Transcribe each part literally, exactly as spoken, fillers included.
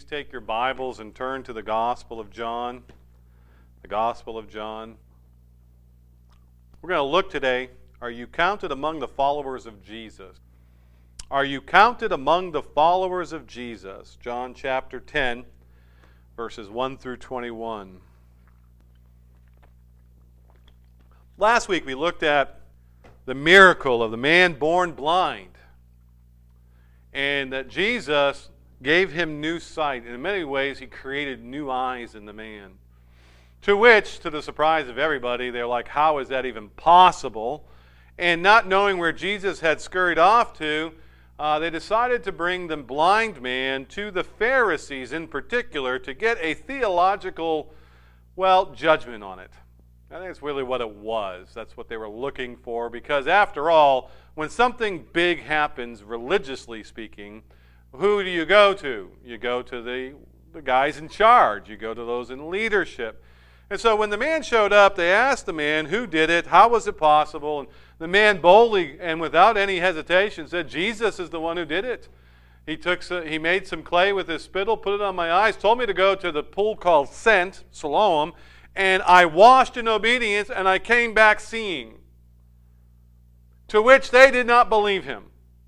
please take your Bibles and turn to the Gospel of John? The Gospel of John. We're going to look today, are you counted among the followers of Jesus? Are you counted among the followers of Jesus? John chapter ten, verses one through twenty-one. Last week we looked at the miracle of the man born blind, and that Jesus gave him new sight. And in many ways, he created new eyes in the man. To which, to the surprise of everybody, they're like, how is that even possible? And not knowing where Jesus had scurried off to, uh, they decided to bring the blind man to the Pharisees in particular to get a theological, well, judgment on it. I think it's really what it was. That's what they were looking for, because after all, when something big happens, religiously speaking, who do you go to? You go to the, the guys in charge. You go to those in leadership. And so when the man showed up, they asked the man who did it, how was it possible? And the man boldly and without any hesitation said, Jesus is the one who did it. He took, some, he made some clay with his spittle, put it on my eyes, told me to go to the pool called Sent, Siloam, and I washed in obedience, and I came back seeing. To which they did not believe him.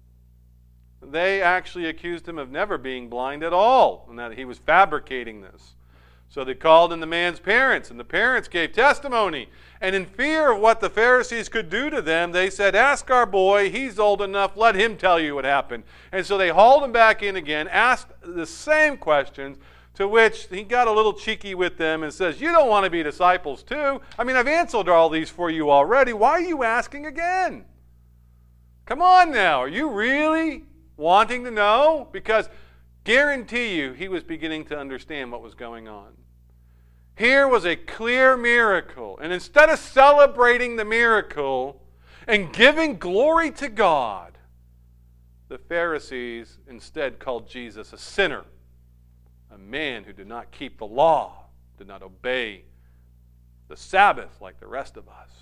They actually accused him of never being blind at all, and that he was fabricating this. So they called in the man's parents, and the parents gave testimony. And in fear of what the Pharisees could do to them, they said, ask our boy, he's old enough, let him tell you what happened. And so they hauled him back in again, asked the same questions, to which he got a little cheeky with them and says, you don't want to be disciples too? I mean, I've answered all these for you already. Why are you asking again? Come on now, are you really wanting to know? Because guarantee you, he was beginning to understand what was going on. Here was a clear miracle. And instead of celebrating the miracle and giving glory to God, the Pharisees instead called Jesus a sinner, a man who did not keep the law, did not obey the Sabbath like the rest of us.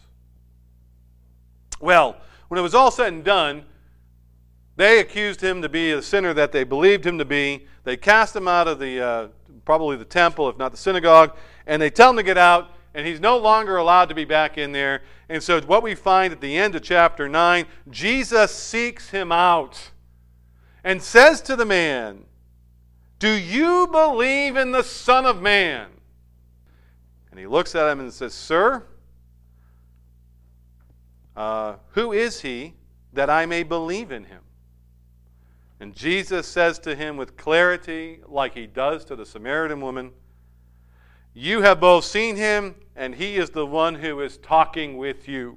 Well, when it was all said and done, they accused him to be a sinner that they believed him to be. They cast him out of the, uh, probably the temple, if not the synagogue, and they tell him to get out, and he's no longer allowed to be back in there. And so what we find at the end of chapter nine, Jesus seeks him out and says to the man, do you believe in the Son of Man? And he looks at him and says, sir, uh, who is he that I may believe in him? And Jesus says to him with clarity, like he does to the Samaritan woman, you have both seen him, and he is the one who is talking with you.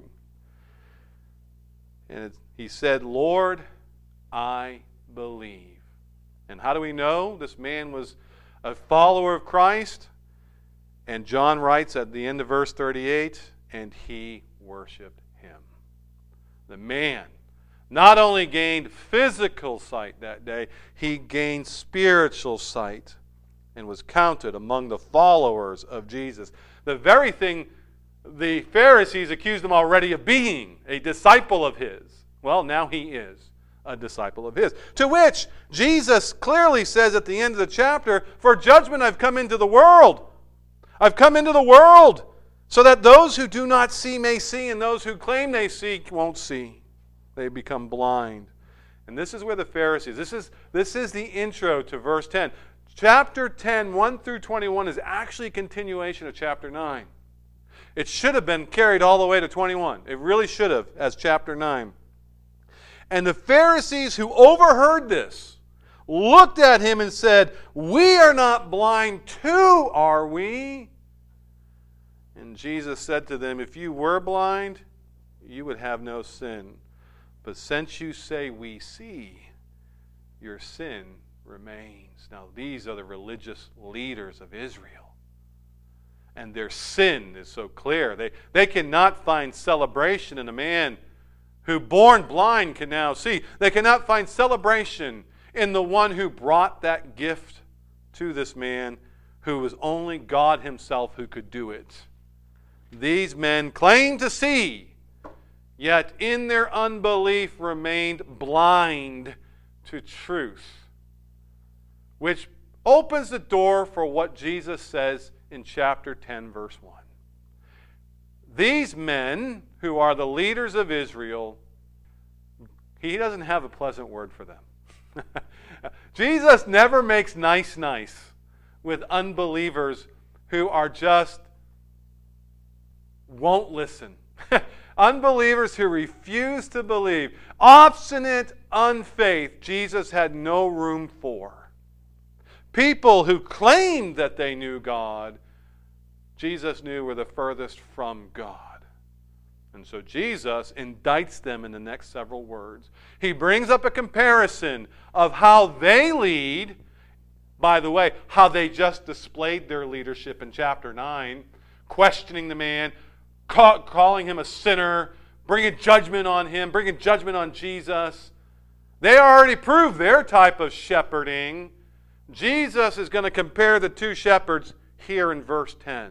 And he said, Lord, I believe. And how do we know this man was a follower of Christ? And John writes at the end of verse thirty-eight, and he worshiped him. The man not only gained physical sight that day, he gained spiritual sight and was counted among the followers of Jesus. The very thing the Pharisees accused him already of being, a disciple of his. Well, now he is a disciple of his. To which Jesus clearly says at the end of the chapter, for judgment I've come into the world. I've come into the world so that those who do not see may see, and those who claim they see won't see. They become blind. And this is where the Pharisees, this is, this is the intro to verse ten. Chapter ten, one through twenty-one is actually a continuation of chapter nine. It should have been carried all the way to twenty-one. It really should have, as chapter nine. And the Pharisees who overheard this looked at him and said, we are not blind too, are we? And Jesus said to them, if you were blind, you would have no sin. But since you say we see, your sin remains. Now these are the religious leaders of Israel. And their sin is so clear. They, they cannot find celebration in a man who, born blind, can now see. They cannot find celebration in the one who brought that gift to this man, who was only God himself who could do it. These men claim to see, yet in their unbelief remained blind to truth, which opens the door for what Jesus says in chapter ten, verse one. These men, who are the leaders of Israel, he doesn't have a pleasant word for them. Jesus never makes nice nice with unbelievers who are just won't listen. Unbelievers who refuse to believe. Obstinate unfaith, Jesus had no room for. People who claimed that they knew God, Jesus knew were the furthest from God. And so Jesus indicts them in the next several words. He brings up a comparison of how they lead. By the way, how they just displayed their leadership in chapter nine, questioning the man, call, calling him a sinner, bringing judgment on him, bringing judgment on Jesus. They already proved their type of shepherding. Jesus is going to compare the two shepherds here in verse ten.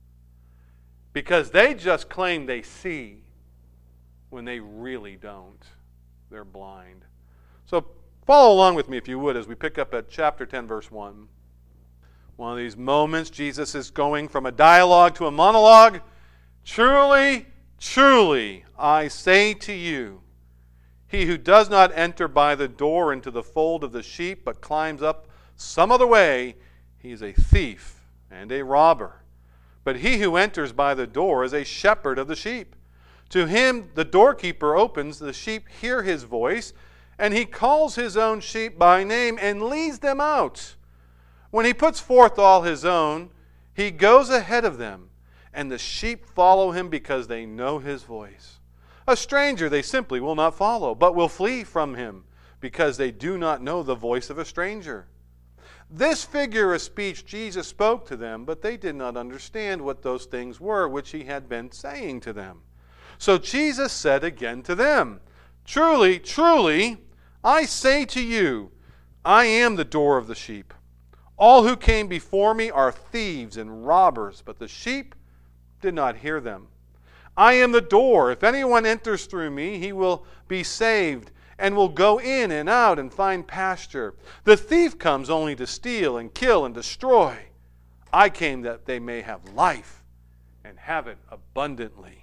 Because they just claim they see when they really don't. They're blind. So follow along with me, if you would, as we pick up at chapter ten, verse one. One of these moments, Jesus is going from a dialogue to a monologue. Truly, truly, I say to you, he who does not enter by the door into the fold of the sheep, but climbs up some other way, he is a thief and a robber. But he who enters by the door is a shepherd of the sheep. To him the doorkeeper opens, the sheep hear his voice, and he calls his own sheep by name and leads them out. When he puts forth all his own, he goes ahead of them, and the sheep follow him because they know his voice. A stranger they simply will not follow, but will flee from him because they do not know the voice of a stranger. This figure of speech Jesus spoke to them, but they did not understand what those things were which he had been saying to them. So Jesus said again to them, Truly, truly, I say to you, I am the door of the sheep. All who came before me are thieves and robbers, but the sheep did not hear them. I am the door. If anyone enters through me, he will be saved, and will go in and out and find pasture. The thief comes only to steal and kill and destroy. I came that they may have life and have it abundantly.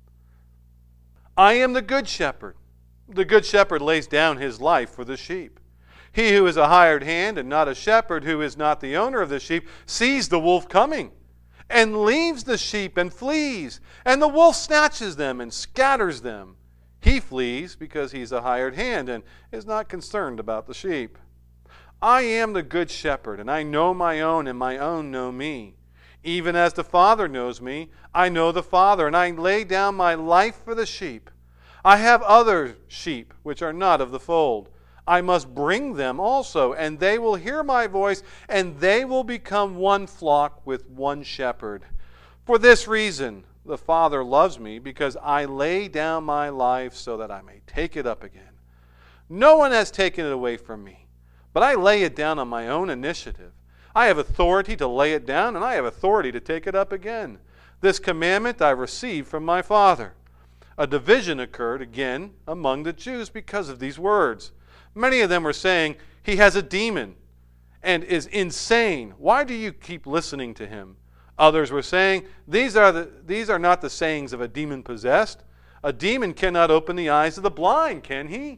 I am the good shepherd. The good shepherd lays down his life for the sheep. He who is a hired hand and not a shepherd, who is not the owner of the sheep, sees the wolf coming and leaves the sheep and flees. And the wolf snatches them and scatters them. He flees because he's a hired hand and is not concerned about the sheep. I am the good shepherd, and I know my own, and my own know me. Even as the Father knows me, I know the Father, and I lay down my life for the sheep. I have other sheep which are not of the fold. I must bring them also, and they will hear my voice, and they will become one flock with one shepherd. For this reason, the Father loves me, because I lay down my life so that I may take it up again. No one has taken it away from me, but I lay it down on my own initiative. I have authority to lay it down, and I have authority to take it up again. This commandment I received from my Father. A division occurred again among the Jews because of these words. Many of them were saying, he has a demon and is insane. Why do you keep listening to him? Others were saying, these are, the, these are not the sayings of a demon-possessed. A demon cannot open the eyes of the blind, can he?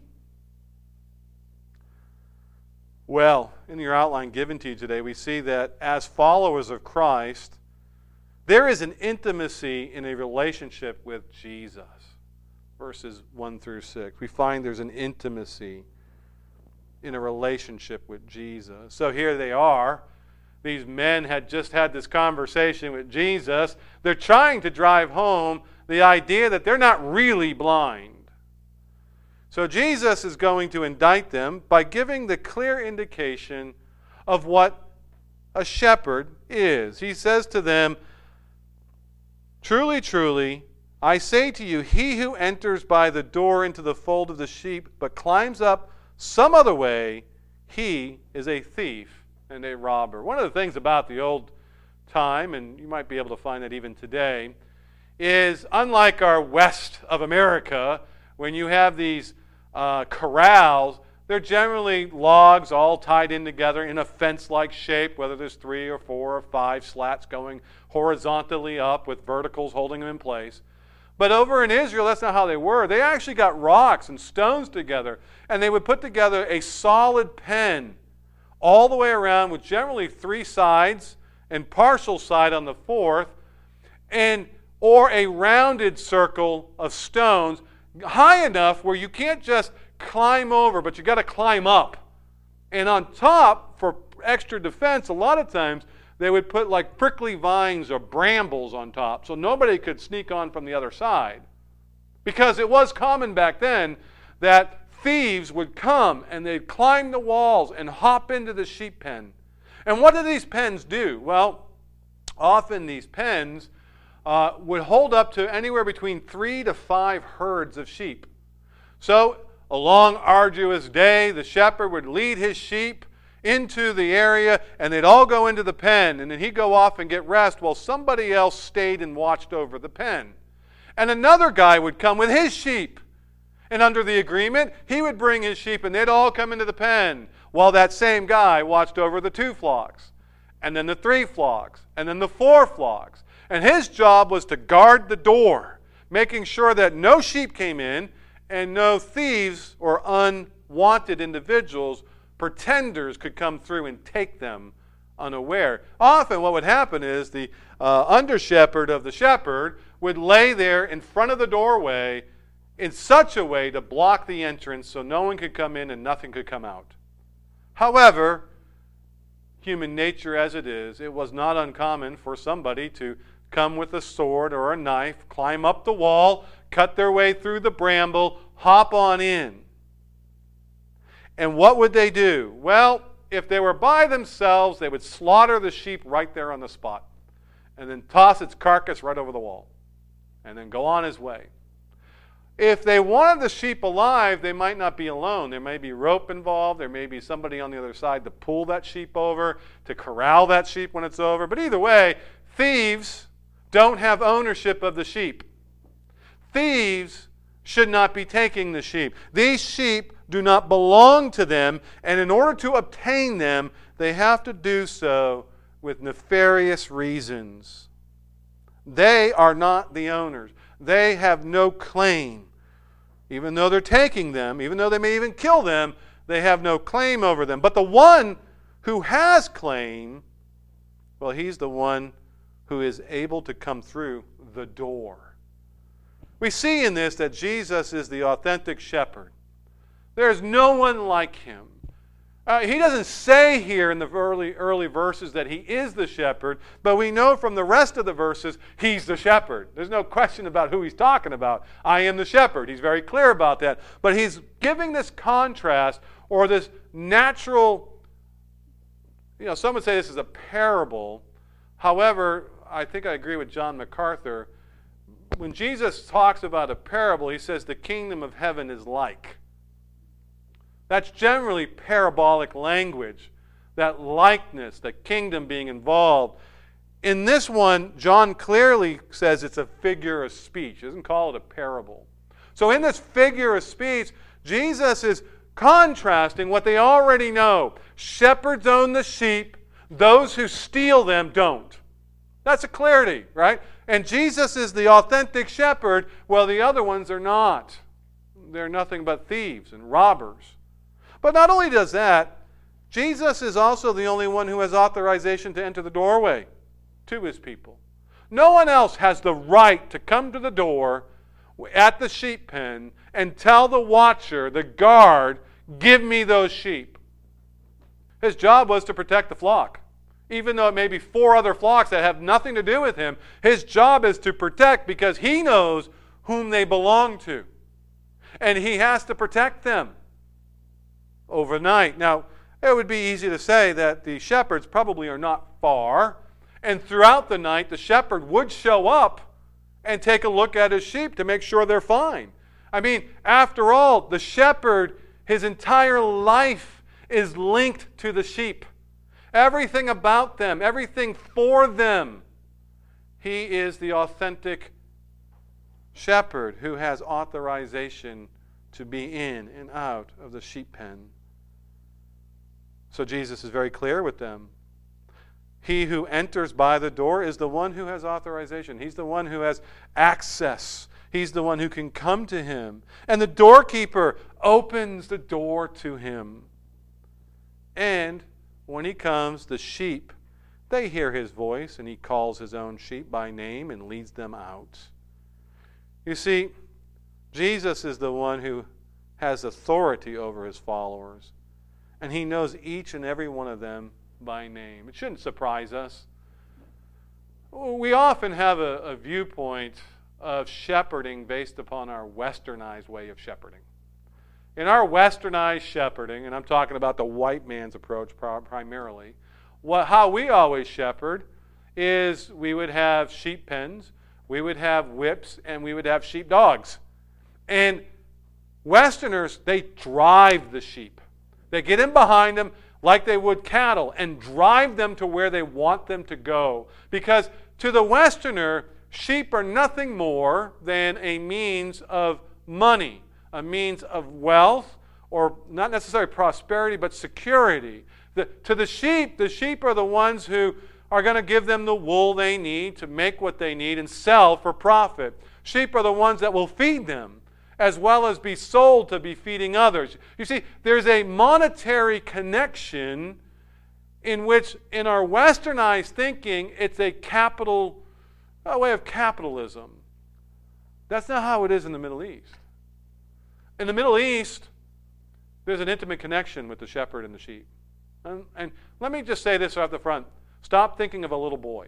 Well, in your outline given to you today, we see that as followers of Christ, there is an intimacy in a relationship with Jesus. Verses one through six. We find there's an intimacy in a relationship with Jesus. So here they are. These men had just had this conversation with Jesus. They're trying to drive home the idea that they're not really blind. So Jesus is going to indict them by giving the clear indication of what a shepherd is. He says to them, Truly, truly, I say to you, he who enters by the door into the fold of the sheep, but climbs up some other way, he is a thief and a robber. One of the things about the old time, and you might be able to find that even today, is unlike our west of America, when you have these uh, corrals, They're generally logs all tied in together in a fence-like shape, whether there's three or four or five slats going horizontally up with verticals holding them in place. But over in Israel, that's not how they were. They actually got rocks and stones together, and they would put together a solid pen all the way around with generally three sides and partial side on the fourth, and or a rounded circle of stones high enough where you can't just climb over, but you got to climb up. And on top, for extra defense, a lot of times they would put like prickly vines or brambles on top so nobody could sneak on from the other side. Because it was common back then that thieves would come and they'd climb the walls and hop into the sheep pen. And what do these pens do? Well, often these pens uh, would hold up to anywhere between three to five herds of sheep. So a long, arduous day, the shepherd would lead his sheep into the area, and they'd all go into the pen, and then he'd go off and get rest while somebody else stayed and watched over the pen. And another guy would come with his sheep, and under the agreement, he would bring his sheep, and they'd all come into the pen while that same guy watched over the two flocks, and then the three flocks, and then the four flocks. And his job was to guard the door, making sure that no sheep came in and no thieves or unwanted individuals, pretenders, could come through and take them unaware. Often what would happen is the uh, under-shepherd of the shepherd would lay there in front of the doorway in such a way to block the entrance so no one could come in and nothing could come out. However, human nature as it is, it was not uncommon for somebody to come with a sword or a knife, climb up the wall, cut their way through the bramble, hop on in. And what would they do? Well, if they were by themselves, they would slaughter the sheep right there on the spot and then toss its carcass right over the wall and then go on his way. If they wanted the sheep alive, they might not be alone. There may be rope involved. There may be somebody on the other side to pull that sheep over, to corral that sheep when it's over. But either way, thieves don't have ownership of the sheep. Thieves should not be taking the sheep. These sheep do not belong to them, and in order to obtain them, they have to do so with nefarious reasons. They are not the owners. They have no claim. Even though they're taking them, even though they may even kill them, they have no claim over them. But the one who has claim, well, he's the one who is able to come through the door. We see in this that Jesus is the authentic shepherd. There's no one like him. Uh, he doesn't say here in the early, early verses that he is the shepherd, but we know from the rest of the verses he's the shepherd. There's no question about who he's talking about. I am the shepherd. He's very clear about that. But he's giving this contrast or this natural, you know, some would say this is a parable. However, I think I agree with John MacArthur. When Jesus talks about a parable, he says the kingdom of heaven is like. That's generally parabolic language, that likeness, the kingdom being involved. In this one, John clearly says it's a figure of speech. He doesn't call it a parable. So in this figure of speech, Jesus is contrasting what they already know. Shepherds own the sheep. Those who steal them don't. That's a clarity, right? And Jesus is the authentic shepherd, while the other ones are not. They're nothing but thieves and robbers. But not only does that, Jesus is also the only one who has authorization to enter the doorway to his people. No one else has the right to come to the door at the sheep pen and tell the watcher, the guard, give me those sheep. His job was to protect the flock. Even though it may be four other flocks that have nothing to do with him, his job is to protect because he knows whom they belong to. And he has to protect them overnight. Now, it would be easy to say that the shepherds probably are not far, and throughout the night the shepherd would show up and take a look at his sheep to make sure they're fine. I mean, after all, the shepherd, his entire life is linked to the sheep. Everything about them, everything for them. He is the authentic shepherd who has authorization to be in and out of the sheep pen. So Jesus is very clear with them. He who enters by the door is the one who has authorization. He's the one who has access. He's the one who can come to him. And the doorkeeper opens the door to him. And when he comes, the sheep, they hear his voice, and he calls his own sheep by name and leads them out. You see, Jesus is the one who has authority over his followers. And he knows each and every one of them by name. It shouldn't surprise us. We often have a, a viewpoint of shepherding based upon our westernized way of shepherding. In our westernized shepherding, and I'm talking about the white man's approach primarily, what, how we always shepherd is we would have sheep pens, we would have whips, and we would have sheep dogs. And Westerners, they drive the sheep. They get in behind them like they would cattle and drive them to where they want them to go. Because to the Westerner, sheep are nothing more than a means of money, a means of wealth, or not necessarily prosperity, but security. The, to the sheep, the sheep are the ones who are going to give them the wool they need to make what they need and sell for profit. Sheep are the ones that will feed them, as well as be sold to be feeding others. You see, there's a monetary connection in which, in our westernized thinking, it's a capital, a way of capitalism. That's not how it is in the Middle East. In the Middle East, there's an intimate connection with the shepherd and the sheep. And, and let me just say this right up the front. Stop thinking of a little boy.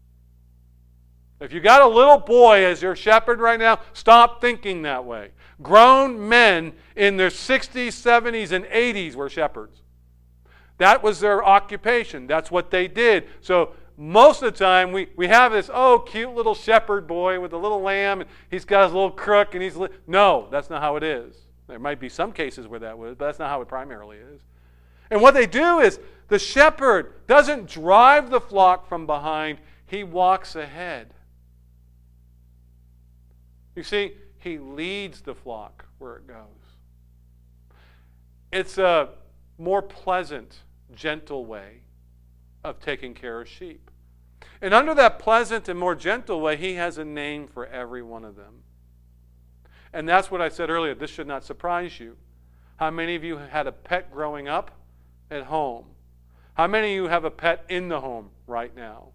If you got a little boy as your shepherd right now, stop thinking that way. Grown men in their sixties, seventies, and eighties were shepherds. That was their occupation. That's what they did. So most of the time we, we have this, oh, cute little shepherd boy with a little lamb, and he's got his little crook, and he's... Li-. No, that's not how it is. There might be some cases where that would, but that's not how it primarily is. And what they do is the shepherd doesn't drive the flock from behind. He walks ahead. You see, he leads the flock where it goes. It's a more pleasant, gentle way of taking care of sheep. And under that pleasant and more gentle way, he has a name for every one of them. And that's what I said earlier. This should not surprise you. How many of you had a pet growing up at home? How many of you have a pet in the home right now?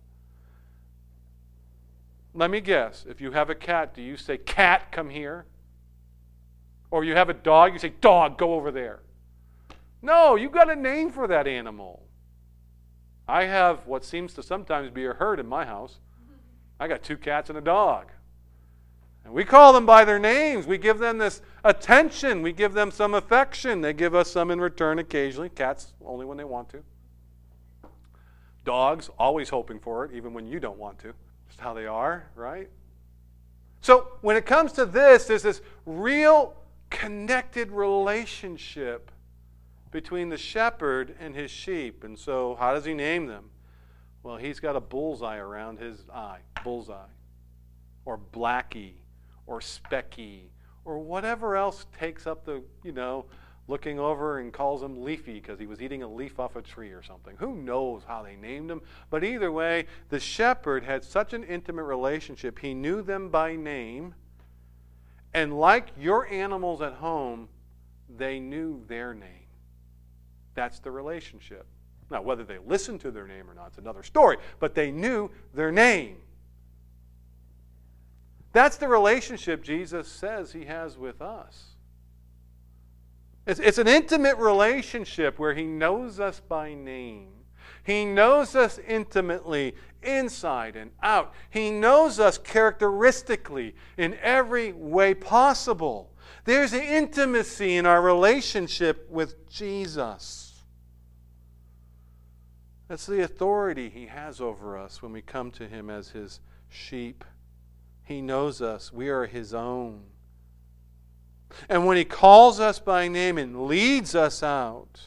Let me guess. If you have a cat, do you say, cat, come here? Or you have a dog, you say, dog, go over there. No, you've got a name for that animal. I have what seems to sometimes be a herd in my house. I got two cats and a dog. And we call them by their names. We give them this attention. We give them some affection. They give us some in return occasionally. Cats only when they want to. Dogs, always hoping for it, even when you don't want to. Just how they are, right? So when it comes to this, there's this real connected relationship between the shepherd and his sheep. And so how does he name them? Well, he's got a bullseye around his eye. Bullseye. Or Blackie. Or Specky. Or whatever else takes up the, you know, looking over and calls him Leafy because he was eating a leaf off a tree or something. Who knows how they named him? But either way, the shepherd had such an intimate relationship. He knew them by name. And like your animals at home, they knew their name. That's the relationship. Now, whether they listened to their name or not is another story, but they knew their name. That's the relationship Jesus says he has with us. It's, it's an intimate relationship where he knows us by name. He knows us intimately, inside and out. He knows us characteristically in every way possible. There's an intimacy in our relationship with Jesus. That's the authority he has over us when we come to him as his sheep. He knows us. We are his own. And when he calls us by name and leads us out,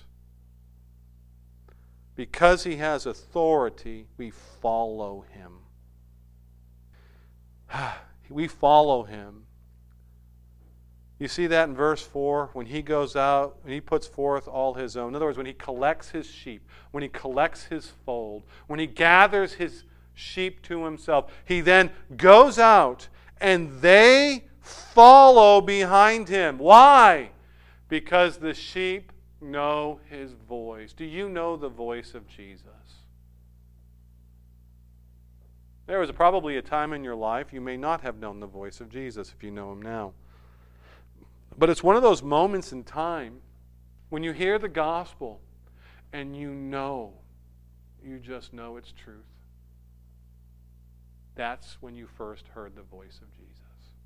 because he has authority, we follow him. We follow him. You see that in verse four, when he goes out, when he puts forth all his own. In other words, when he collects his sheep, when he collects his fold, when he gathers his sheep to himself, he then goes out and they follow behind him. Why? Because the sheep know his voice. Do you know the voice of Jesus? There was probably a time in your life you may not have known the voice of Jesus if you know him now. But it's one of those moments in time when you hear the gospel and you know, you just know it's truth. That's when you first heard the voice of Jesus.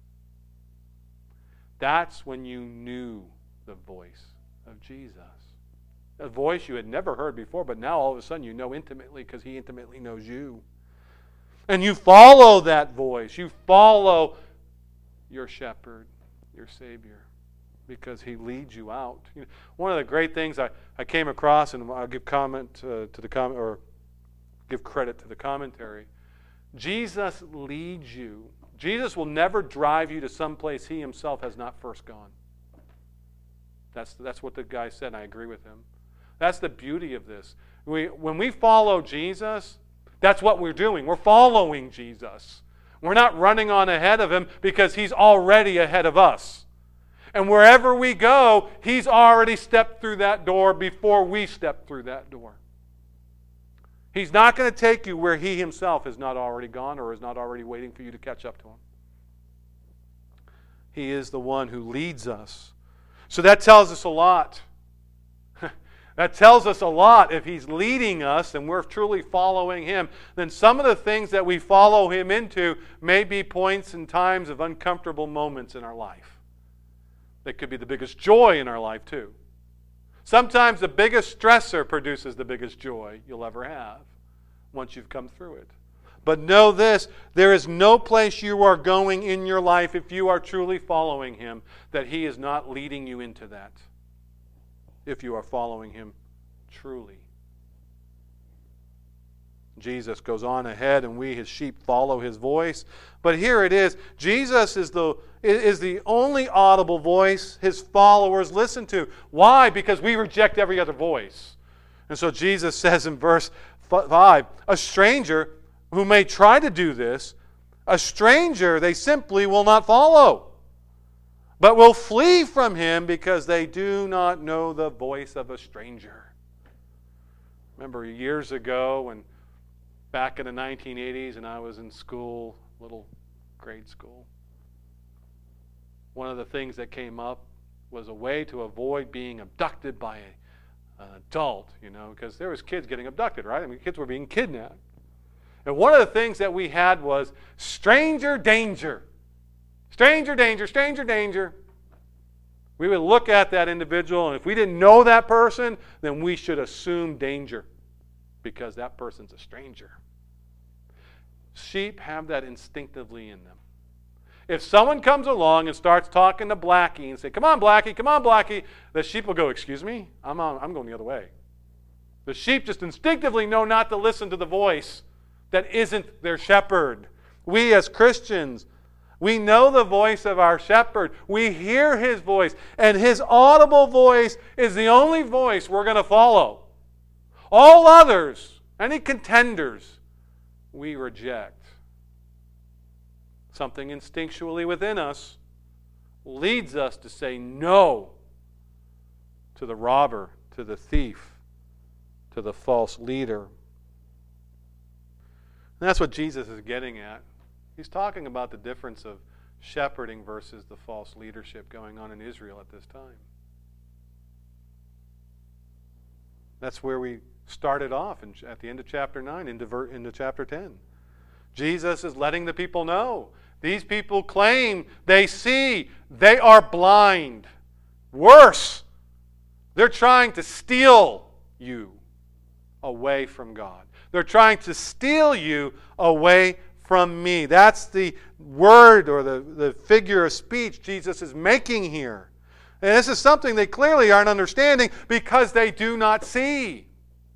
That's when you knew the voice of Jesus. A voice you had never heard before, but now all of a sudden you know intimately because he intimately knows you. And you follow that voice. You follow your shepherd, your Savior, because he leads you out. You know, one of the great things I, I came across, and I'll give comment uh, to the comment or give credit to the commentary. Jesus leads you. Jesus will never drive you to some place he himself has not first gone. That's, that's what the guy said, and I agree with him. That's the beauty of this. We, when we follow Jesus, that's what we're doing. We're following Jesus. We're not running on ahead of him because he's already ahead of us. And wherever we go, he's already stepped through that door before we step through that door. He's not going to take you where he himself has not already gone or is not already waiting for you to catch up to him. He is the one who leads us. So that tells us a lot. That tells us a lot. If he's leading us and we're truly following him, then some of the things that we follow him into may be points and times of uncomfortable moments in our life. That could be the biggest joy in our life too. Sometimes the biggest stressor produces the biggest joy you'll ever have once you've come through it. But know this, there is no place you are going in your life if you are truly following him that he is not leading you into that. If you are following him truly. Jesus goes on ahead and we, his sheep, follow his voice. But here it is. Jesus is the, is the only audible voice his followers listen to. Why? Because we reject every other voice. And so Jesus says in verse five, a stranger who may try to do this, a stranger they simply will not follow, but will flee from him because they do not know the voice of a stranger. Remember years ago when back in the nineteen eighties and I was in school, little grade school, one of the things that came up was a way to avoid being abducted by a, an adult, you know, because there was kids getting abducted, right? I mean, kids were being kidnapped. And one of the things that we had was stranger danger. Stranger danger, stranger danger. We would look at that individual, and if we didn't know that person, then we should assume danger because that person's a stranger. Sheep have that instinctively in them. If someone comes along and starts talking to Blackie and say, come on, Blackie, come on, Blackie, the sheep will go, excuse me? I'm, on, I'm going the other way. The sheep just instinctively know not to listen to the voice that isn't their shepherd. We as Christians, we know the voice of our shepherd. We hear his voice, and his audible voice is the only voice we're going to follow. All others, any contenders, we reject. Something instinctually within us leads us to say no to the robber, to the thief, to the false leader. And that's what Jesus is getting at. He's talking about the difference of shepherding versus the false leadership going on in Israel at this time. That's where we started off in, at the end of chapter nine into, ver, into chapter ten. Jesus is letting the people know. These people claim they see. They are blind. Worse, they're trying to steal you away from God. They're trying to steal you away from me. That's the word or the, the figure of speech Jesus is making here. And this is something they clearly aren't understanding because they do not see.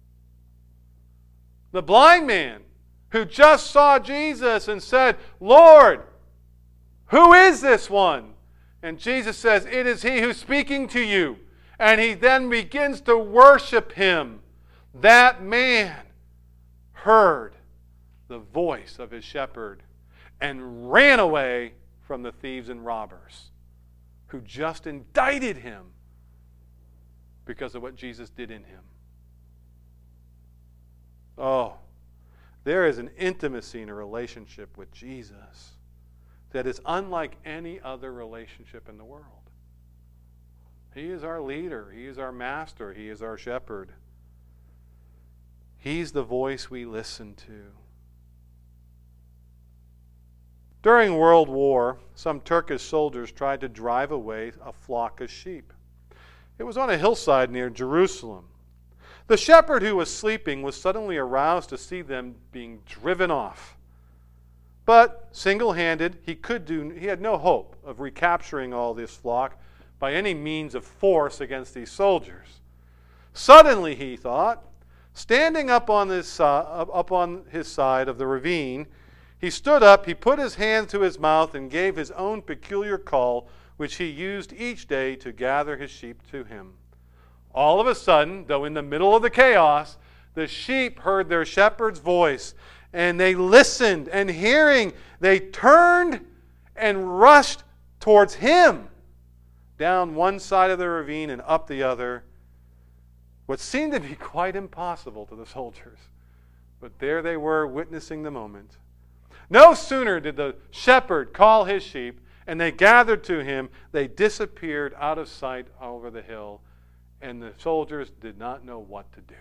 The blind man who just saw Jesus and said, Lord, who is this one? And Jesus says, it is he who's speaking to you. And he then begins to worship him. That man heard the voice of his shepherd and ran away from the thieves and robbers who just indicted him because of what Jesus did in him. Oh, there is an intimacy in a relationship with Jesus that is unlike any other relationship in the world. He is our leader. He is our master. He is our shepherd. He's the voice we listen to. During World War, some Turkish soldiers tried to drive away a flock of sheep. It was on a hillside near Jerusalem. The shepherd who was sleeping was suddenly aroused to see them being driven off. But single-handed, he could do he had no hope of recapturing all this flock by any means of force against these soldiers. Suddenly, he thought, standing up on his, uh, up on his side of the ravine, he stood up, he put his hand to his mouth and gave his own peculiar call, which he used each day to gather his sheep to him. All of a sudden, though in the middle of the chaos, the sheep heard their shepherd's voice, and they listened, and hearing, they turned and rushed towards him, down one side of the ravine and up the other, what seemed to be quite impossible to the soldiers. But there they were, witnessing the moment. No sooner did the shepherd call his sheep, and they gathered to him, they disappeared out of sight over the hill, and the soldiers did not know what to do.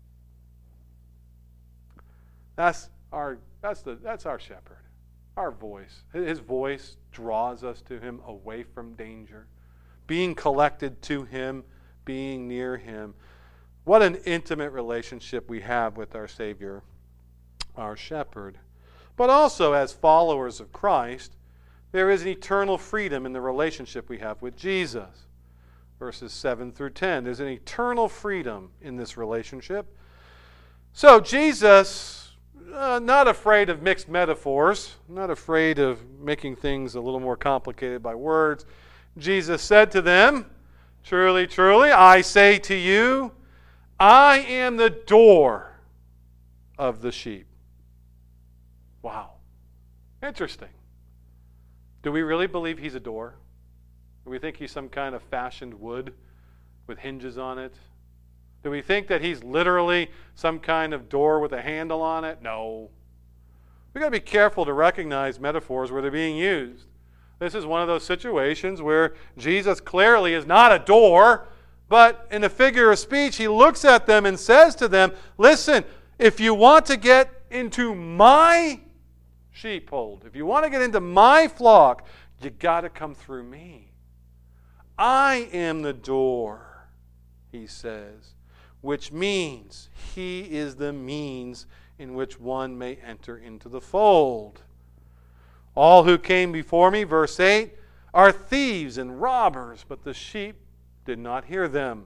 That's our, that's the, that's our shepherd, our voice. His voice draws us to him away from danger, being collected to him, being near him. What an intimate relationship we have with our Savior, our shepherd. But also, as followers of Christ, there is an eternal freedom in the relationship we have with Jesus. Verses seven through ten. There's an eternal freedom in this relationship. So Jesus, uh, not afraid of mixed metaphors, not afraid of making things a little more complicated by words, Jesus said to them, truly, truly, I say to you, I am the door of the sheep. Wow. Interesting. Do we really believe he's a door? Do we think he's some kind of fashioned wood with hinges on it? Do we think that he's literally some kind of door with a handle on it? No. We've got to be careful to recognize metaphors where they're being used. This is one of those situations where Jesus clearly is not a door, but in a figure of speech, he looks at them and says to them, listen, if you want to get into my sheepfold, if you want to get into my flock, you got to come through me. I am the door, he says, which means he is the means in which one may enter into the fold. All who came before me, verse eight, are thieves and robbers, but the sheep did not hear them.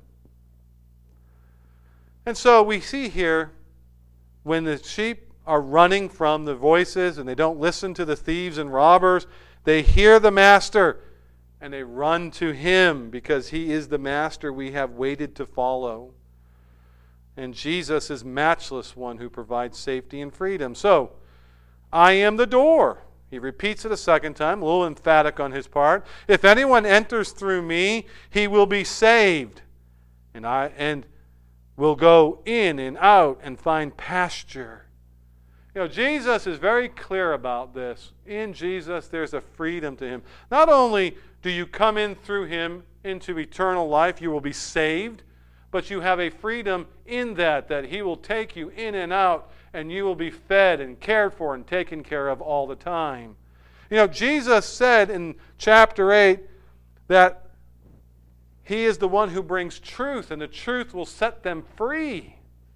And so we see here, when the sheep are running from the voices and they don't listen to the thieves and robbers, they hear the master and they run to him because he is the master we have waited to follow. And Jesus is matchless one who provides safety and freedom. So, I am the door. He repeats it a second time, a little emphatic on his part. If anyone enters through me, he will be saved. And I and will go in and out and find pasture. You know, Jesus is very clear about this. In Jesus, there's a freedom to him. Not only do you come in through him into eternal life, you will be saved, but you have a freedom in that, that he will take you in and out, and you will be fed and cared for and taken care of all the time. You know, Jesus said in chapter eight that he is the one who brings truth, and the truth will set them free.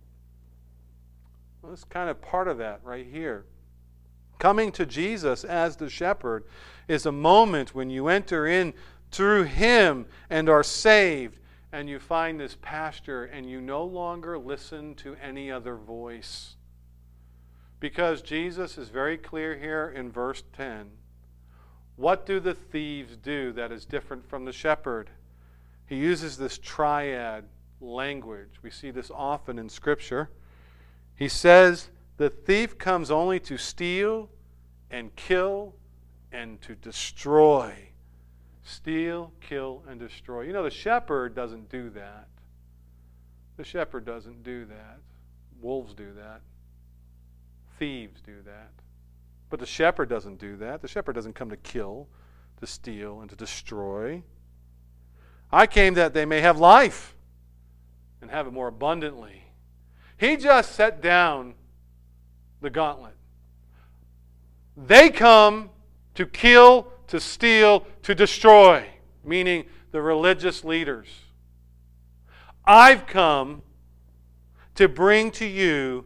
Well, that's kind of part of that right here. Coming to Jesus as the shepherd is a moment when you enter in through him and are saved, and you find this pasture, and you no longer listen to any other voice. Because Jesus is very clear here in verse ten. What do the thieves do that is different from the shepherd? He uses this triad language. We see this often in Scripture. He says, the thief comes only to steal and kill and to destroy. Steal, kill, and destroy. You know, the shepherd doesn't do that. The shepherd doesn't do that. Wolves do that. Thieves do that. But the shepherd doesn't do that. The shepherd doesn't come to kill, to steal, and to destroy. I came that they may have life and have it more abundantly. He just set down the gauntlet. They come to kill, to steal, to destroy, meaning the religious leaders. I've come to bring to you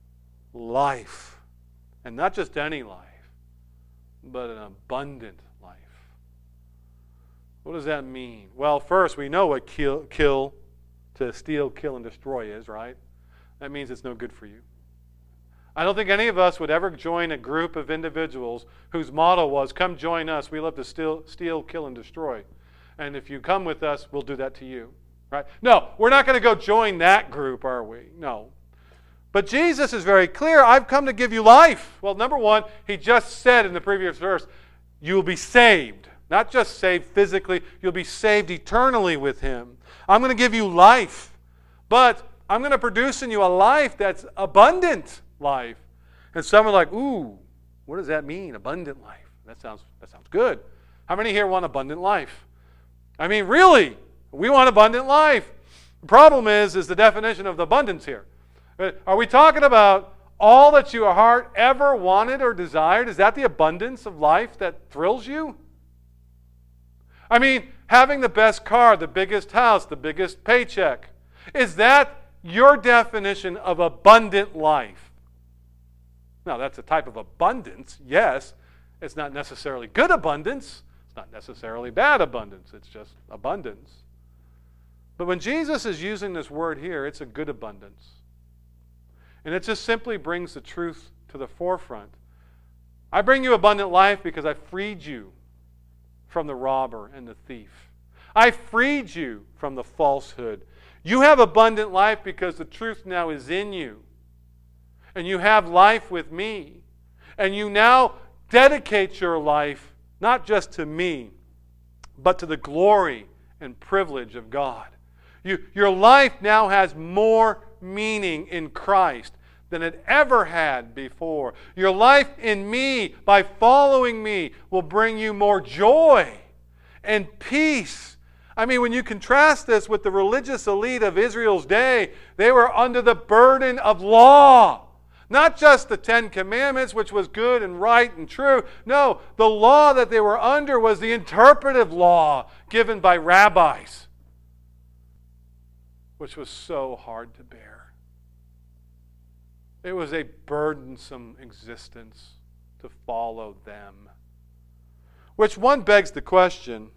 life. And not just any life, but an abundant life. What does that mean? Well, first, we know what kill, kill, to steal, kill, and destroy is, right? That means it's no good for you. I don't think any of us would ever join a group of individuals whose motto was, come join us, we love to steal, steal, kill, and destroy. And if you come with us, we'll do that to you. Right? No, we're not going to go join that group, are we? No. But Jesus is very clear, I've come to give you life. Well, number one, he just said in the previous verse, you will be saved. Not just saved physically, you'll be saved eternally with him. I'm going to give you life. But I'm going to produce in you a life that's abundant life. And some are like, ooh, what does that mean, abundant life? That sounds, that sounds good. How many here want abundant life? I mean, really, we want abundant life. The problem is, is the definition of the abundance here. Are we talking about all that your heart ever wanted or desired? Is that the abundance of life that thrills you? I mean, having the best car, the biggest house, the biggest paycheck. Is that your definition of abundant life? Now, that's a type of abundance, yes. It's not necessarily good abundance. It's not necessarily bad abundance. It's just abundance. But when Jesus is using this word here, it's a good abundance. And it just simply brings the truth to the forefront. I bring you abundant life because I freed you from the robber and the thief. I freed you from the falsehood. You have abundant life because the truth now is in you. And you have life with me. And you now dedicate your life not just to me, but to the glory and privilege of God. You, your life now has more meaning in Christ than it ever had before. Your life in me, by following me, will bring you more joy and peace. I mean, when you contrast this with the religious elite of Israel's day, they were under the burden of law. Not just the Ten Commandments, which was good and right and true. No, the law that they were under was the interpretive law given by rabbis, which was so hard to bear. It was a burdensome existence to follow them. Which one begs the question,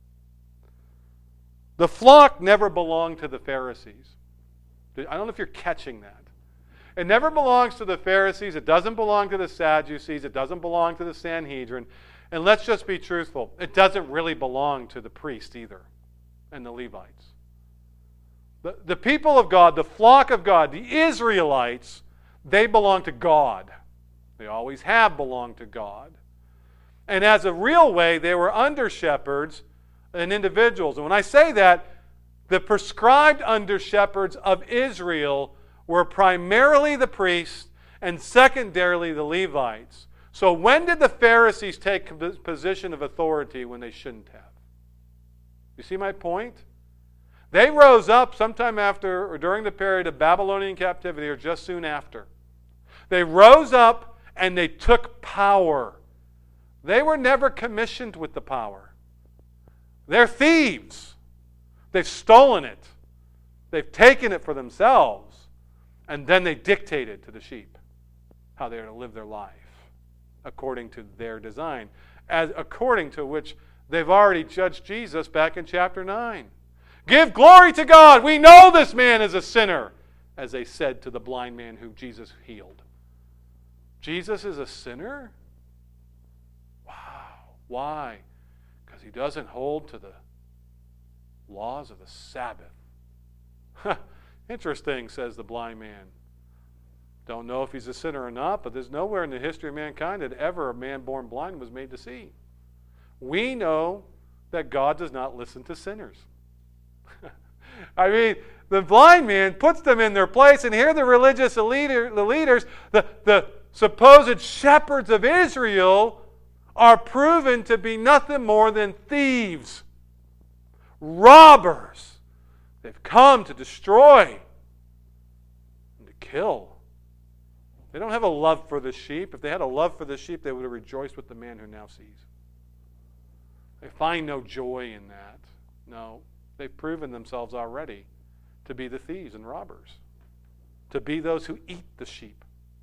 the flock never belonged to the Pharisees. I don't know if you're catching that. It never belongs to the Pharisees. It doesn't belong to the Sadducees. It doesn't belong to the Sanhedrin. And let's just be truthful. It doesn't really belong to the priests either and the Levites. The, the people of God, the flock of God, the Israelites, they belong to God. They always have belonged to God. And as a real way, they were under shepherds and individuals. And when I say that, the prescribed under shepherds of Israel were primarily the priests and secondarily the Levites. So when did the Pharisees take a position of authority when they shouldn't have? You see my point? They rose up sometime after or during the period of Babylonian captivity or just soon after. They rose up and they took power. They were never commissioned with the power. They're thieves. They've stolen it. They've taken it for themselves. And then they dictated to the sheep how they are to live their life according to their design, as according to which they've already judged Jesus back in chapter nine. Give glory to God. We know this man is a sinner, as they said to the blind man who Jesus healed. Jesus is a sinner? Wow. Why? Because he doesn't hold to the laws of the Sabbath. Interesting, says the blind man. Don't know if he's a sinner or not, but there's nowhere in the history of mankind that ever a man born blind was made to see. We know that God does not listen to sinners. I mean, the blind man puts them in their place, and here the religious leader, the leaders, the, the supposed shepherds of Israel, are proven to be nothing more than thieves, robbers. They've come to destroy and to kill. They don't have a love for the sheep. If they had a love for the sheep, they would have rejoiced with the man who now sees. They find no joy in that. No, they've proven themselves already to be the thieves and robbers, to be those who eat the sheep.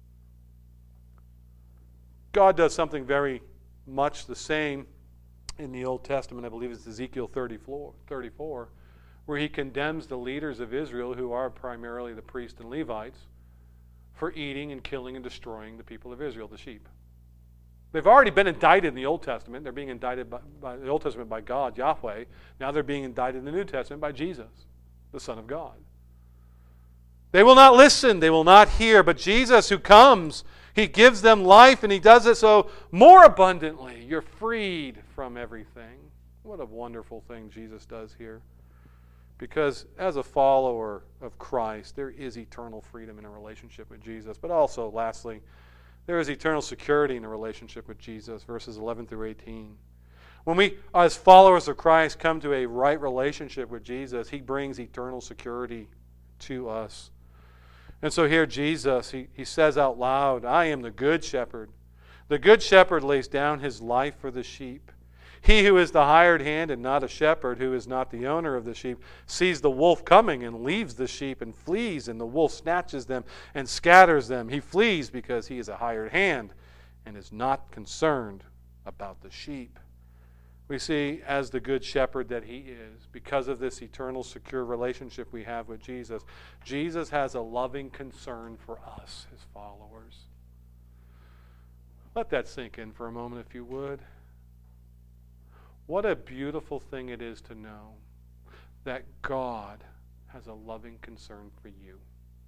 God does something very much the same in the Old Testament. I believe it's Ezekiel thirty-four, where he condemns the leaders of Israel, who are primarily the priests and Levites, for eating and killing and destroying the people of Israel, the sheep. They've already been indicted in the Old Testament. They're being indicted by, by the Old Testament by God, Yahweh. Now they're being indicted in the New Testament by Jesus, the Son of God. They will not listen. They will not hear. But Jesus, who comes, he gives them life, and he does it so more abundantly. You're freed from everything. What a wonderful thing Jesus does here. Because as a follower of Christ, there is eternal freedom in a relationship with Jesus. But also, lastly, there is eternal security in a relationship with Jesus, verses eleven through eighteen. When we, as followers of Christ, come to a right relationship with Jesus, he brings eternal security to us. And so here Jesus, he, he says out loud, I am the good shepherd. The good shepherd lays down his life for the sheep. He who is the hired hand and not a shepherd, who is not the owner of the sheep, sees the wolf coming and leaves the sheep and flees, and the wolf snatches them and scatters them. He flees because he is a hired hand and is not concerned about the sheep. We see, as the good shepherd that he is, because of this eternal, secure relationship we have with Jesus, Jesus has a loving concern for us, his followers. Let that sink in for a moment, if you would. What a beautiful thing it is to know that God has a loving concern for you.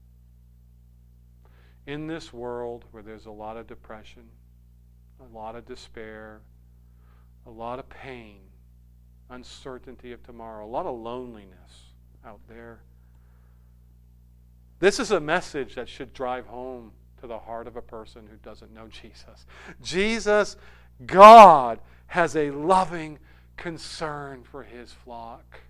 In this world where there's a lot of depression, a lot of despair, a lot of pain, uncertainty of tomorrow, a lot of loneliness out there, this is a message that should drive home to the heart of a person who doesn't know Jesus. Jesus, God, has a loving concern for his flock.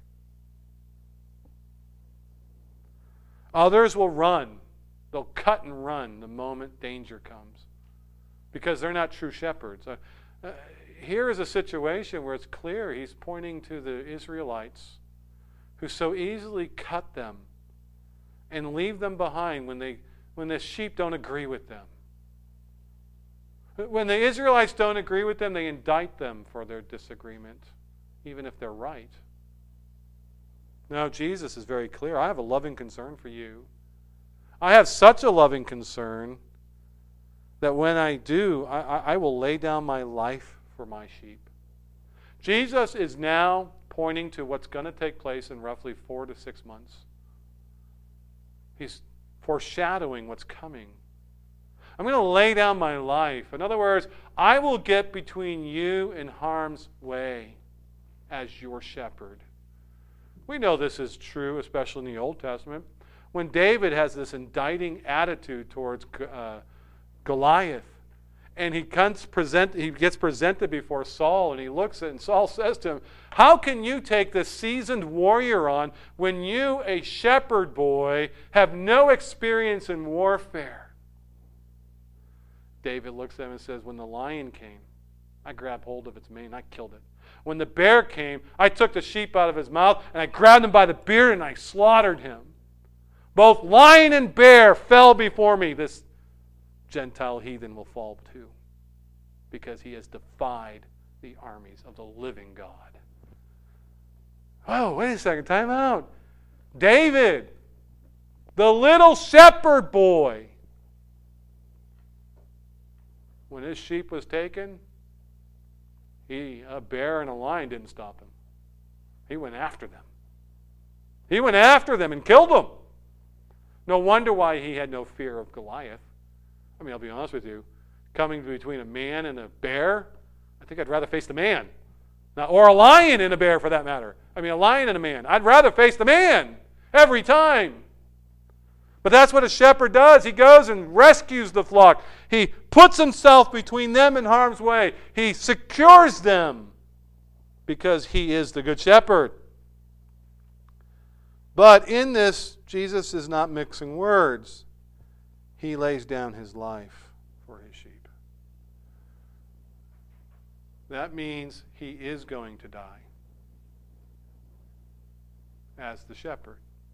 Others will run. They'll cut and run the moment danger comes because they're not true shepherds. Uh, uh, here is a situation where it's clear he's pointing to the Israelites who so easily cut them and leave them behind when they when the sheep don't agree with them. When the Israelites don't agree with them, they indict them for their disagreement, even if they're right. No, Jesus is very clear. I have a loving concern for you. I have such a loving concern that when I do, I, I, I will lay down my life for my sheep. Jesus is now pointing to what's going to take place in roughly four to six months. He's foreshadowing what's coming. I'm going to lay down my life. In other words, I will get between you and harm's way as your shepherd. We know this is true, especially in the Old Testament. When David has this indicting attitude towards uh, Goliath, and he comes present, he gets presented before Saul, and he looks at, and Saul says to him, how can you take this seasoned warrior on when you, a shepherd boy, have no experience in warfare? David looks at him and says, when the lion came, I grabbed hold of its mane and I killed it. When the bear came, I took the sheep out of his mouth and I grabbed him by the beard and I slaughtered him. Both lion and bear fell before me. This Gentile heathen will fall too, because he has defied the armies of the living God. Oh, wait a second, time out. David, the little shepherd boy, when his sheep was taken, he, a bear and a lion didn't stop him. He went after them. He went after them and killed them. No wonder why he had no fear of Goliath. I mean, I'll be honest with you. Coming between a man and a bear, I think I'd rather face the man. Now, or a lion and a bear, for that matter. I mean, a lion and a man. I'd rather face the man every time. But that's what a shepherd does. He goes and rescues the flock. He puts himself between them and harm's way. He secures them because he is the good shepherd. But in this, Jesus is not mixing words. He lays down his life for his sheep. That means he is going to die as the shepherd.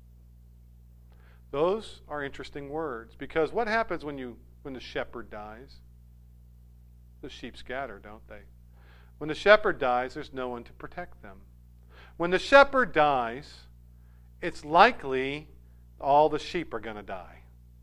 Those are interesting words, because what happens when you when the shepherd dies? The sheep scatter, don't they? When the shepherd dies, there's no one to protect them. When the shepherd dies, it's likely all the sheep are going to die.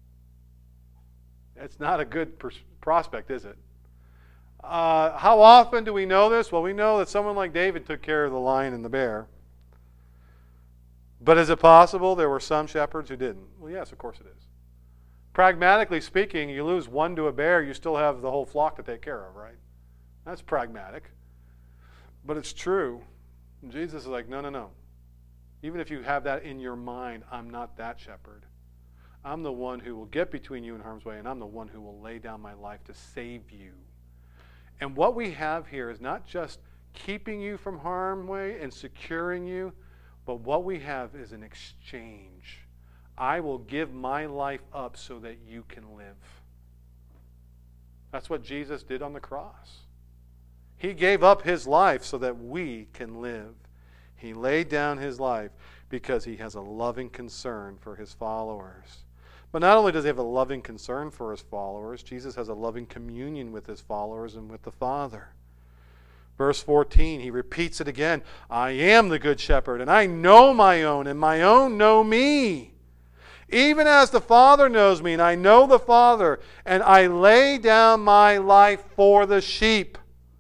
It's not a good pers- prospect, is it? Uh, how often do we know this? Well, we know that someone like David took care of the lion and the bear. But is it possible there were some shepherds who didn't? Well, yes, of course it is. Pragmatically speaking, you lose one to a bear, you still have the whole flock to take care of, right? That's pragmatic. But it's true. And Jesus is like, no, no, no. Even if you have that in your mind, I'm not that shepherd. I'm the one who will get between you and harm's way, and I'm the one who will lay down my life to save you. And what we have here is not just keeping you from harm's way and securing you, but what we have is an exchange. I will give my life up so that you can live. That's what Jesus did on the cross. He gave up his life so that we can live. He laid down his life because he has a loving concern for his followers. But not only does he have a loving concern for his followers, Jesus has a loving communion with his followers and with the Father. Verse fourteen, he repeats it again. I am the good shepherd, and I know my own, and my own know me. Even as the Father knows me, and I know the Father, and I lay down my life for the sheep.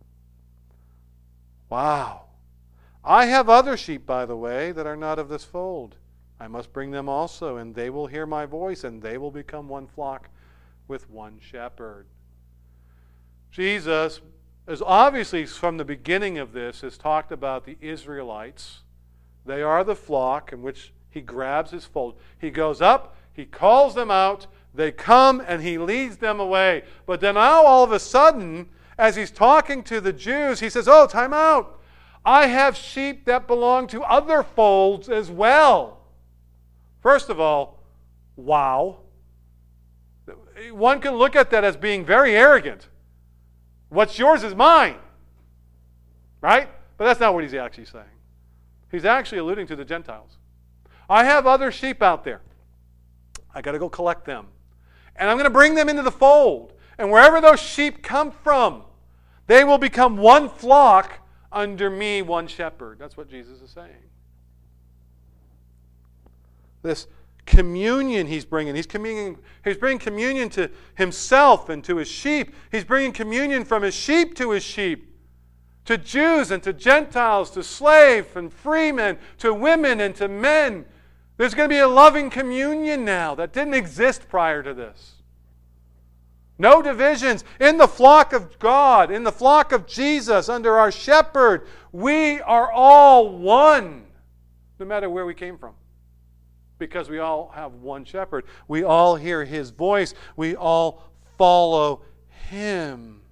Wow. I have other sheep, by the way, that are not of this fold. I must bring them also, and they will hear my voice, and they will become one flock with one shepherd. Jesus, as obviously from the beginning of this, has talked about the Israelites. They are the flock in which he grabs his fold. He goes up, he calls them out, they come, and he leads them away. But then now all of a sudden, as he's talking to the Jews, he says, oh, time out. I have sheep that belong to other folds as well. First of all, wow. One can look at that as being very arrogant. What's yours is mine. Right? But that's not what he's actually saying. He's actually alluding to the Gentiles. I have other sheep out there. I got to go collect them. And I'm going to bring them into the fold. And wherever those sheep come from, they will become one flock under me, one shepherd. That's what Jesus is saying. This communion he's bringing. He's, communion, he's bringing communion to himself and to his sheep. He's bringing communion from his sheep to his sheep. To Jews and to Gentiles, to slave and freemen, to women and to men. There's going to be a loving communion now that didn't exist prior to this. No divisions. In the flock of God, in the flock of Jesus, under our shepherd, we are all one, no matter where we came from. Because we all have one shepherd. We all hear his voice. We all follow him.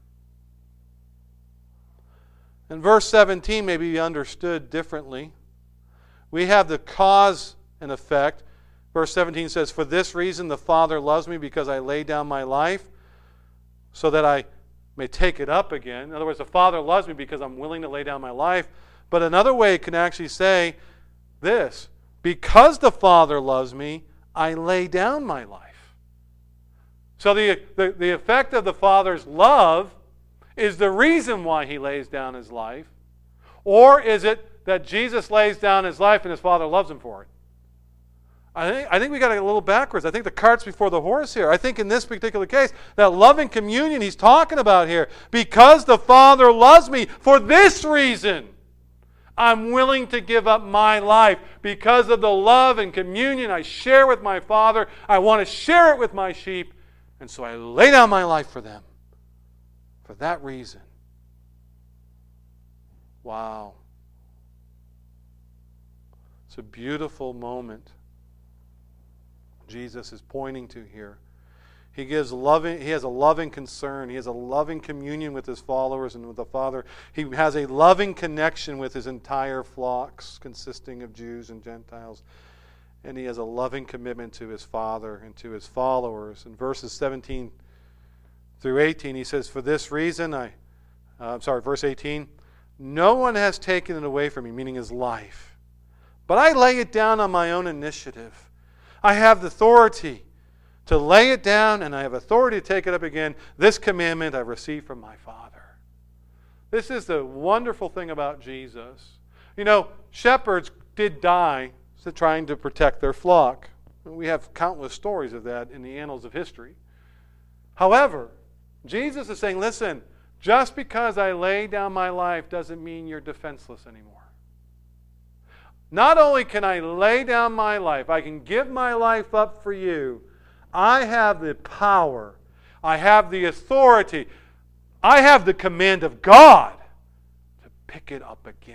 And verse seventeen may be understood differently. We have the cause and effect. Verse seventeen says, for this reason the Father loves me, because I lay down my life so that I may take it up again. In other words, the Father loves me because I'm willing to lay down my life. But another way it can actually say this: because the Father loves me, I lay down my life. So the, the, the effect of the Father's love is the reason why he lays down his life? Or is it that Jesus lays down his life and his Father loves him for it? I think, I think we got it a little backwards. I think the cart's before the horse here. I think in this particular case, that loving communion he's talking about here, because the Father loves me for this reason, I'm willing to give up my life. Because of the love and communion I share with my Father, I want to share it with my sheep, and so I lay down my life for them. For that reason. Wow. It's a beautiful moment Jesus is pointing to here. He gives loving, he has a loving concern. He has a loving communion with his followers and with the Father. He has a loving connection with his entire flocks, consisting of Jews and Gentiles. And he has a loving commitment to his Father and to his followers. In verses seventeen through eighteen, he says, for this reason, I, uh, I'm sorry, verse eighteen, no one has taken it away from me, meaning his life. But I lay it down on my own initiative. I have the authority to lay it down, and I have authority to take it up again. This commandment I received from my Father. This is the wonderful thing about Jesus. You know, shepherds did die trying to protect their flock. We have countless stories of that in the annals of history. However, Jesus is saying, listen, just because I lay down my life doesn't mean you're defenseless anymore. Not only can I lay down my life, I can give my life up for you. I have the power. I have the authority. I have the command of God to pick it up again.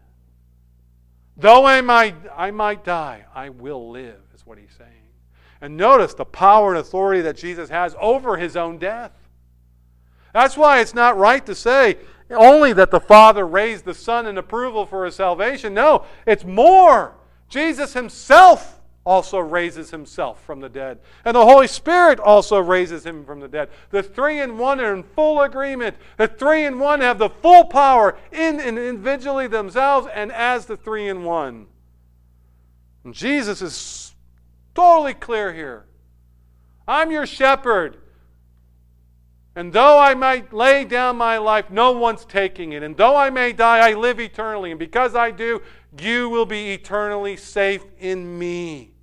Though I might, I might die, I will live, is what he's saying. And notice the power and authority that Jesus has over his own death. That's why it's not right to say only that the Father raised the Son in approval for his salvation. No, it's more. Jesus himself also raises himself from the dead. And the Holy Spirit also raises him from the dead. The three in one are in full agreement. The three in one have the full power in and individually themselves and as the three in one. And Jesus is totally clear here. I'm your shepherd. And though I might lay down my life, no one's taking it. And though I may die, I live eternally. And because I do, you will be eternally safe in me.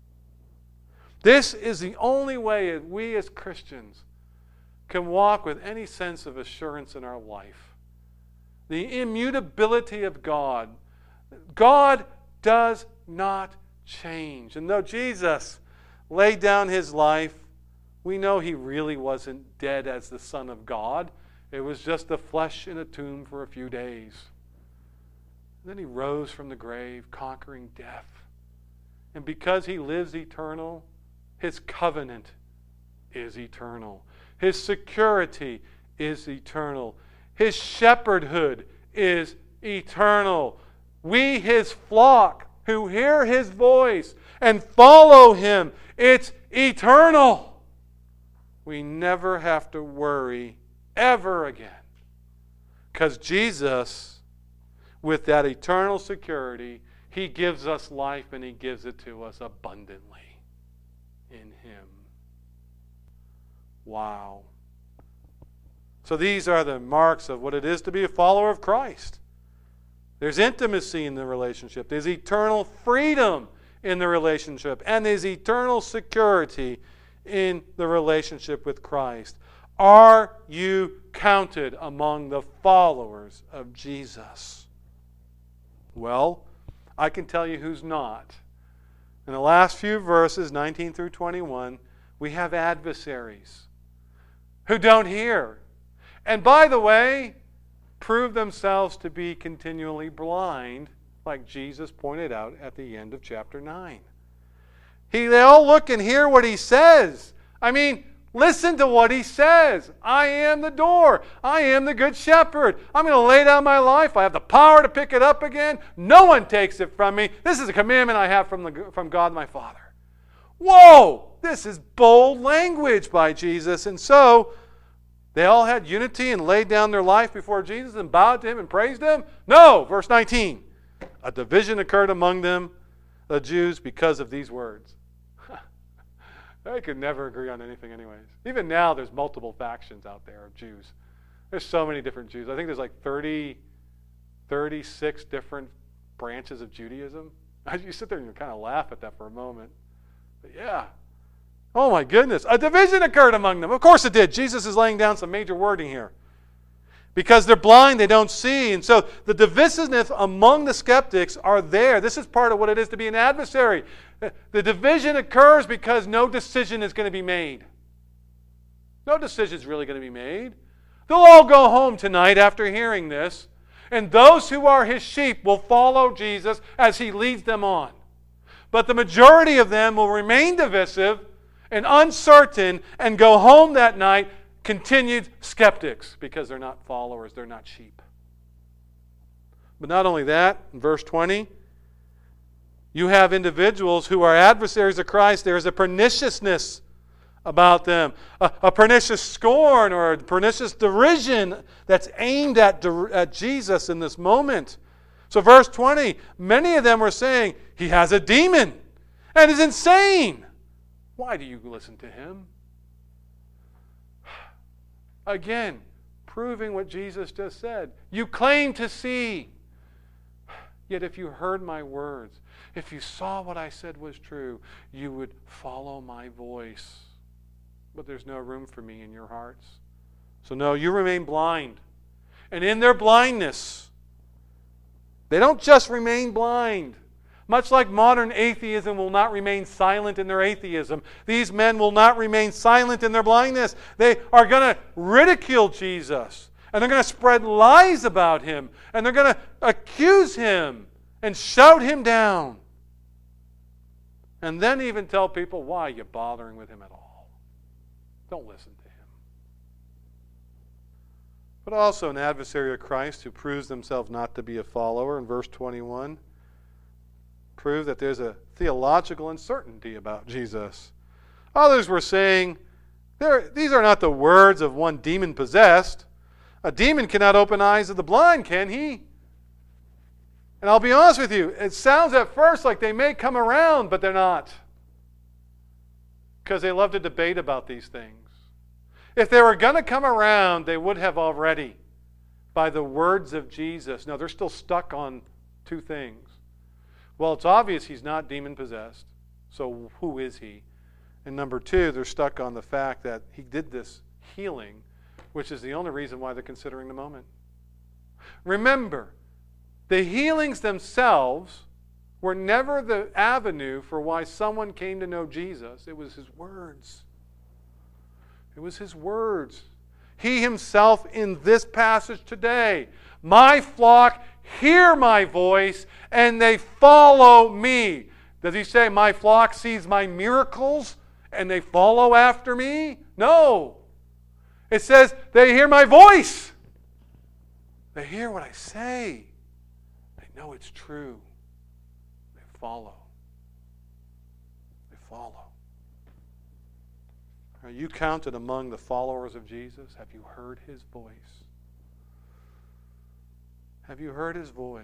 This is the only way that we as Christians can walk with any sense of assurance in our life. The immutability of God. God does not change. And though Jesus laid down his life, we know he really wasn't dead as the Son of God. It was just the flesh in a tomb for a few days. And then he rose from the grave, conquering death. And because he lives eternal, his covenant is eternal. His security is eternal. His shepherdhood is eternal. We, his flock, who hear his voice and follow him, it's eternal. We never have to worry ever again. Because Jesus, with that eternal security, he gives us life and he gives it to us abundantly in him. Wow. So these are the marks of what it is to be a follower of Christ. There's intimacy in the relationship. There's eternal freedom in the relationship. And there's eternal security in the relationship with Christ. Are you counted among the followers of Jesus? Well, I can tell you who's not. In the last few verses, nineteen through twenty-one, we have adversaries who don't hear. And by the way, prove themselves to be continually blind, like Jesus pointed out at the end of chapter nine. He, they all look and hear what he says. I mean, listen to what he says. I am the door. I am the good shepherd. I'm going to lay down my life. I have the power to pick it up again. No one takes it from me. This is a commandment I have from, the, from God my Father. Whoa! This is bold language by Jesus. And so, they all had unity and laid down their life before Jesus and bowed to him and praised him? No! Verse nineteen. A division occurred among them, the Jews, because of these words. They could never agree on anything anyways. Even now, there's multiple factions out there of Jews. There's so many different Jews. I think there's like thirty, thirty-six different branches of Judaism. You sit there and you kind of laugh at that for a moment. But yeah. Oh my goodness. A division occurred among them. Of course it did. Jesus is laying down some major wording here. Because they're blind, they don't see. And so the divisiveness among the skeptics are there. This is part of what it is to be an adversary. The division occurs because no decision is going to be made. No decision is really going to be made. They'll all go home tonight after hearing this. And those who are his sheep will follow Jesus as he leads them on. But the majority of them will remain divisive and uncertain and go home that night continued skeptics because they're not followers, they're not sheep. But not only that, in verse twenty, you have individuals who are adversaries of Christ. There is a perniciousness about them, a, a pernicious scorn or a pernicious derision that's aimed at, at Jesus in this moment. So verse twenty, many of them were saying, he has a demon and is insane. Why do you listen to him? Again, proving what Jesus just said. You claim to see, yet if you heard my words, if you saw what I said was true, you would follow my voice. But there's no room for me in your hearts. So no, you remain blind. And in their blindness, they don't just remain blind. Much like modern atheism will not remain silent in their atheism, these men will not remain silent in their blindness. They are going to ridicule Jesus. And they're going to spread lies about him. And they're going to accuse him and shout him down. And then even tell people, why are you bothering with him at all? Don't listen to him. But also an adversary of Christ who proves themselves not to be a follower in verse twenty-one. Prove that there's a theological uncertainty about Jesus. Others were saying, these are not the words of one demon-possessed. A demon cannot open eyes of the blind, can he? And I'll be honest with you, it sounds at first like they may come around, but they're not. Because they love to debate about these things. If they were going to come around, they would have already, by the words of Jesus. No, they're still stuck on two things. Well, it's obvious he's not demon-possessed, so who is he? And number two, they're stuck on the fact that he did this healing, which is the only reason why they're considering the moment. Remember, the healings themselves were never the avenue for why someone came to know Jesus. It was his words. It was his words. He himself in this passage today, my flock hear my voice and they follow me. Does he say my flock sees my miracles and they follow after me? No. It says they hear my voice. They hear what I say. They know it's true. They follow. They follow. Are you counted among the followers of Jesus? Have you heard his voice? Have you heard his voice?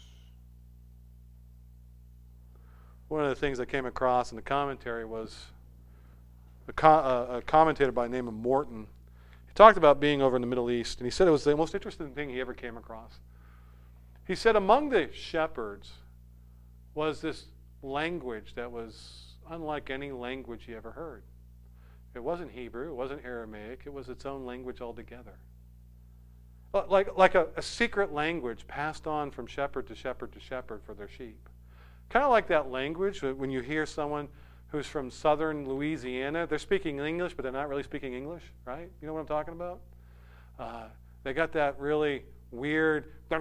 One of the things I came across in the commentary was a, co- uh, a commentator by the name of Morton. He talked about being over in the Middle East, and he said it was the most interesting thing he ever came across. He said among the shepherds was this language that was unlike any language he ever heard. It wasn't Hebrew, it wasn't Aramaic, it was its own language altogether. Like, like a, a secret language passed on from shepherd to shepherd to shepherd for their sheep. Kind of like that language when you hear someone who's from southern Louisiana, they're speaking English, but they're not really speaking English, right? You know what I'm talking about? Uh, they got that really weird, like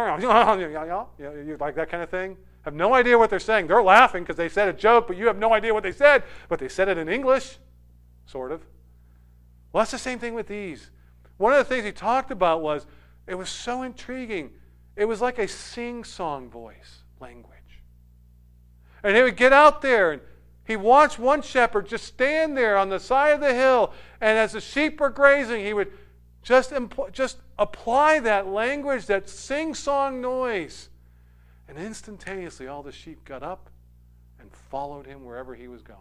that kind of thing. Have no idea what they're saying. They're laughing because they said a joke, but you have no idea what they said, but they said it in English, sort of. Well, that's the same thing with these. One of the things he talked about was, it was so intriguing. It was like a sing-song voice language. And he would get out there, and he watched one shepherd just stand there on the side of the hill, and as the sheep were grazing, he would just, impl- just apply that language, that sing-song noise. And instantaneously, all the sheep got up and followed him wherever he was going.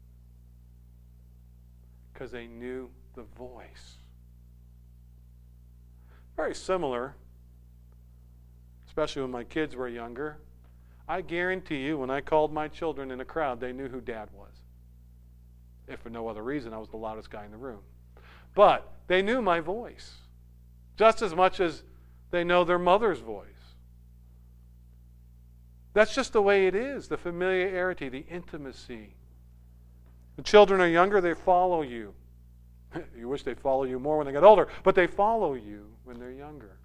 Because they knew the voice. Very similar, especially when my kids were younger. I guarantee you, when I called my children in a crowd, they knew who Dad was. If for no other reason, I was the loudest guy in the room. But they knew my voice, just as much as they know their mother's voice. That's just the way it is, the familiarity, the intimacy. The children are younger, they follow you. You wish they'd follow you more when they get older, but they follow you when they're younger.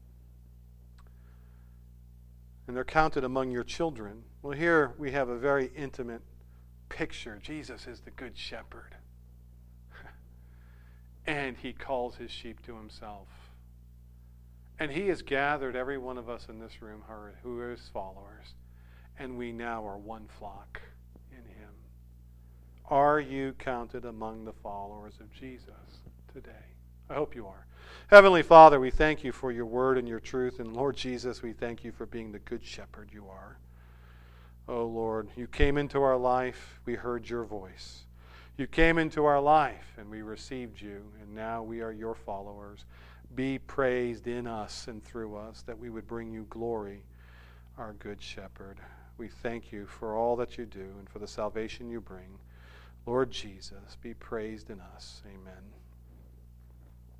And they're counted among your children. Well, here we have a very intimate picture. Jesus is the good shepherd. And he calls his sheep to himself. And he has gathered every one of us in this room who are his followers. And we now are one flock in him. Are you counted among the followers of Jesus today? I hope you are. Heavenly Father, we thank you for your word and your truth. And Lord Jesus, we thank you for being the good shepherd you are. Oh Lord, you came into our life, we heard your voice. You came into our life and we received you, and now we are your followers. Be praised in us and through us, that we would bring you glory, our good shepherd. We thank you for all that you do and for the salvation you bring. Lord Jesus, be praised in us. Amen.